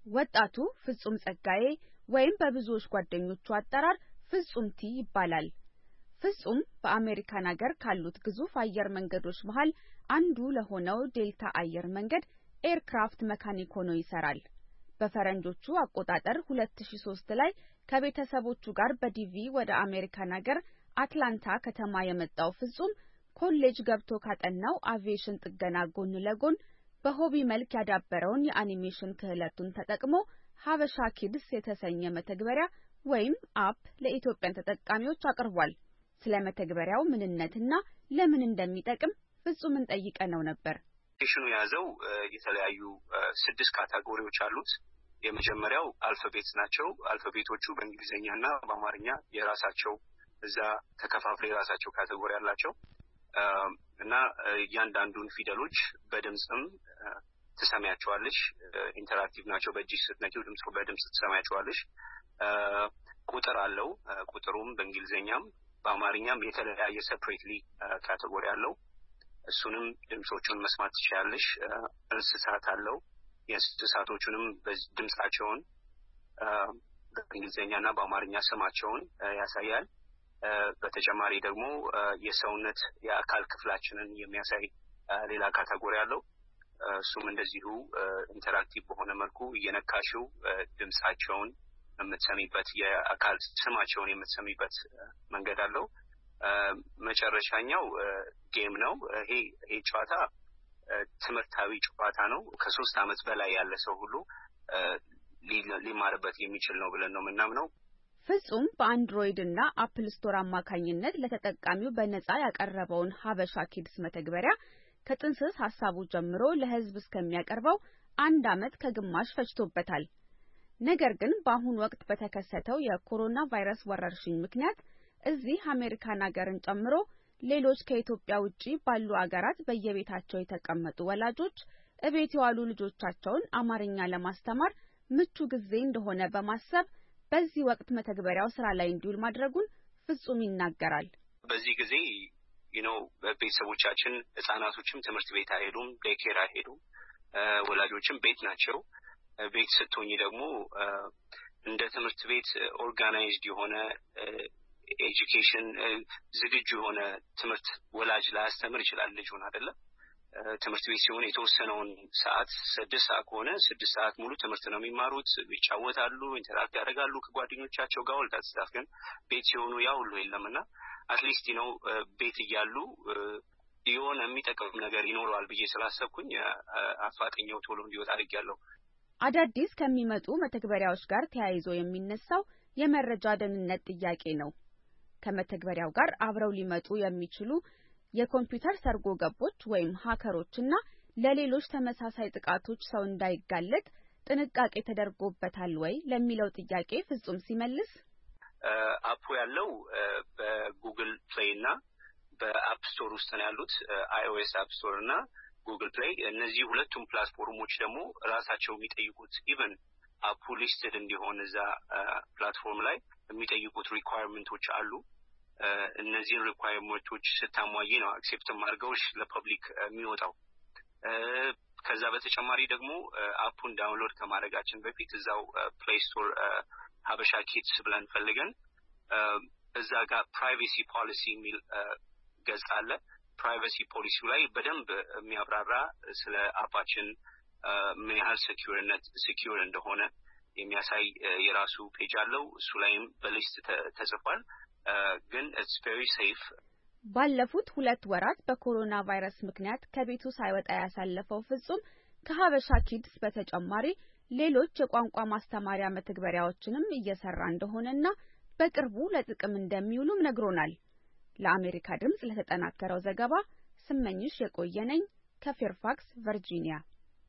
ወጣቱ ፍጹም ጸጋዬ ወይም በብዙዎች ጓደኞቹ አጠራር ፍጹም ቲ ይባላል። ፍጹም በአሜሪካን ሀገር ካሉት ግዙፍ አየር መንገዶች መሃል አንዱ ለሆነው ዴልታ አየር መንገድ ኤርክራፍት መካኒክ ሆኖ ይሰራል። በፈረንጆቹ አቆጣጠር 2003 ላይ ከቤተሰቦቹ ጋር በዲቪ ወደ አሜሪካን ሀገር አትላንታ ከተማ የመጣው ፍጹም ኮሌጅ ገብቶ ካጠናው አቪዬሽን ጥገና ጎን ለጎን በሆቢ መልክ ያዳበረውን የአኒሜሽን ክህሎቱን ተጠቅሞ ሀበሻ ኪድስ የተሰኘ መተግበሪያ ወይም አፕ ለኢትዮጵያን ተጠቃሚዎች አቅርቧል። ስለ መተግበሪያው ምንነትና ለምን እንደሚጠቅም ፍጹምን ጠይቀነው ነበር። አፕሊኬሽኑ የያዘው የተለያዩ 6 ካታጎሪዎች አሉት። የመጀመሪያው አልፋቤት ናቸው። አልፋቤቶቹ በእንግሊዘኛና በአማርኛ የራሳቸው እዛ ተከፋፍለው የራሳቸው ካታጎሪ አላቸው እና እያንዳንዱን ፊደሎች በድምጽም ትሰማያቸዋለሽ። ኢንተራክቲቭ ናቸው። በእጅሽ ስትነኪው ድምጹ በድምጽ ትሰማያቸዋለሽ። ቁጥር አለው። ቁጥሩም በእንግሊዘኛም በአማርኛም የተለያየ ሴፐሬትሊ ካታጎሪ አለው። እሱንም ድምጾቹን መስማት ትችያለሽ። እንስሳት አለው። የእንስሳቶቹንም ድምጻቸውን በእንግሊዘኛና በአማርኛ ስማቸውን ያሳያል። በተጨማሪ ደግሞ የሰውነት የአካል ክፍላችንን የሚያሳይ ሌላ ካታጎሪ አለው። እሱም እንደዚሁ ኢንተራክቲቭ በሆነ መልኩ እየነካሽው ድምጻቸውን የምትሰሚበት የአካል ስማቸውን የምትሰሚበት መንገድ አለው። መጨረሻኛው ጌም ነው። ይሄ ጨዋታ ትምህርታዊ ጨዋታ ነው። ከ3 ዓመት በላይ ያለ ሰው ሁሉ ሊማርበት የሚችል ነው ብለን ነው የምናምነው። ፍጹም በአንድሮይድ እና አፕል ስቶር አማካኝነት ለተጠቃሚው በነጻ ያቀረበውን ሀበሻ ኪድስ መተግበሪያ ከጥንስስ ሐሳቡ ጀምሮ ለሕዝብ እስከሚያቀርበው 1 ዓመት ከግማሽ ፈጅቶበታል። ነገር ግን በአሁኑ ወቅት በተከሰተው የኮሮና ቫይረስ ወረርሽኝ ምክንያት እዚህ አሜሪካን ሀገርን ጨምሮ ሌሎች ከኢትዮጵያ ውጪ ባሉ አገራት በየቤታቸው የተቀመጡ ወላጆች እቤት የዋሉ ልጆቻቸውን አማርኛ ለማስተማር ምቹ ጊዜ እንደሆነ በማሰብ በዚህ ወቅት መተግበሪያው ስራ ላይ እንዲውል ማድረጉን ፍጹም ይናገራል። በዚህ ጊዜ ቤተሰቦቻችን ህጻናቶችም ትምህርት ቤት አይሄዱም፣ ዴይኬር አይሄዱም፣ ወላጆችም ቤት ናቸው። ቤት ስትሆኚ ደግሞ እንደ ትምህርት ቤት ኦርጋናይዝድ የሆነ ኤጁኬሽን ዝግጁ የሆነ ትምህርት ወላጅ ላያስተምር ይችላል ልጁን አይደለ? ትምህርት ቤት ሲሆን የተወሰነውን ሰዓት 6 ሰዓት ከሆነ 6 ሰዓት ሙሉ ትምህርት ነው የሚማሩት። ይጫወታሉ፣ ኢንተራክት ያደርጋሉ ከጓደኞቻቸው ጋር። ወልታት ስታፍ ግን ቤት ሲሆኑ ያ ሁሉ የለምና አትሊስት ነው ቤት እያሉ የሆነ የሚጠቅም ነገር ይኖረዋል ብዬ ስላሰብኩኝ አፋጠኛው ቶሎ እንዲወጣ አድርጌያለሁ። አዳዲስ ከሚመጡ መተግበሪያዎች ጋር ተያይዞ የሚነሳው የመረጃ ደህንነት ጥያቄ ነው። ከመተግበሪያው ጋር አብረው ሊመጡ የሚችሉ የኮምፒውተር ሰርጎ ገቦች ወይም ሃከሮችና ለሌሎች ተመሳሳይ ጥቃቶች ሰው እንዳይጋለጥ ጥንቃቄ ተደርጎበታል ወይ ለሚለው ጥያቄ ፍጹም ሲመልስ አፑ ያለው በጉግል ፕሌይ እና በአፕ ስቶር ውስጥ ነው ያሉት። iOS አፕ ስቶር እና ጉግል ፕሌይ። እነዚህ ሁለቱም ፕላትፎርሞች ደግሞ ራሳቸው የሚጠይቁት ኢቭን አፑ ሊስትድ እንዲሆን እዛ ፕላትፎርም ላይ የሚጠይቁት ሪኳየርመንቶች አሉ። እነዚህን ሪኳየርመንቶች ስታሟይ ነው አክሴፕት አድርገውሽ ለፐብሊክ የሚወጣው። ከዛ በተጨማሪ ደግሞ አፑን ዳውንሎድ ከማድረጋችን በፊት እዛው ፕሌይ ስቶር ሀበሻ ኪድስ ብለን ፈልገን እዛ ጋር ፕራይቬሲ ፖሊሲ የሚል ገጽ አለ። ፕራይቬሲ ፖሊሲው ላይ በደንብ የሚያብራራ ስለ አፓችን ምን ያህል ሴኪዩር እንደሆነ የሚያሳይ የራሱ ፔጅ አለው። እሱ ላይም በሊስት ተጽፏል። ግን ኢትስ ቬሪ ሴፍ። ባለፉት 2 ወራት በኮሮና ቫይረስ ምክንያት ከቤቱ ሳይወጣ ያሳለፈው ፍጹም ከሀበሻ ኪድስ በተጨማሪ ሌሎች የቋንቋ ማስተማሪያ መተግበሪያዎችንም እየሰራ እንደሆነና በቅርቡ ለጥቅም እንደሚውሉም ነግሮናል። ለአሜሪካ ድምጽ ለተጠናከረው ዘገባ ስመኝሽ የቆየነኝ ከፌርፋክስ ቨርጂኒያ።